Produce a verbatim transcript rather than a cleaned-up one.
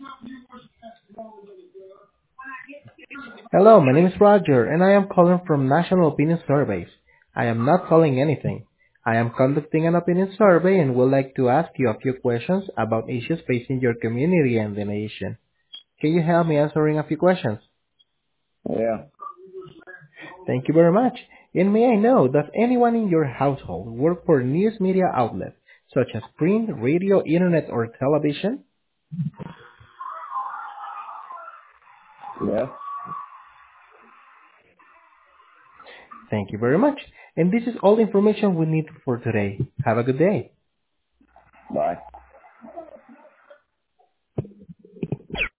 Hello, my name is Roger, and I am calling from National Opinion Surveys. I am not selling anything. I am conducting an opinion survey and would like to ask you a few questions about issues facing your community and the nation. Can you help me answering a few questions? Yeah. Thank you very much. And may I know, does anyone in your household work for news media outlets, such as print, radio, internet, or television? Yeah. Thank you very much. And this is all the information we need for today. Have a good day.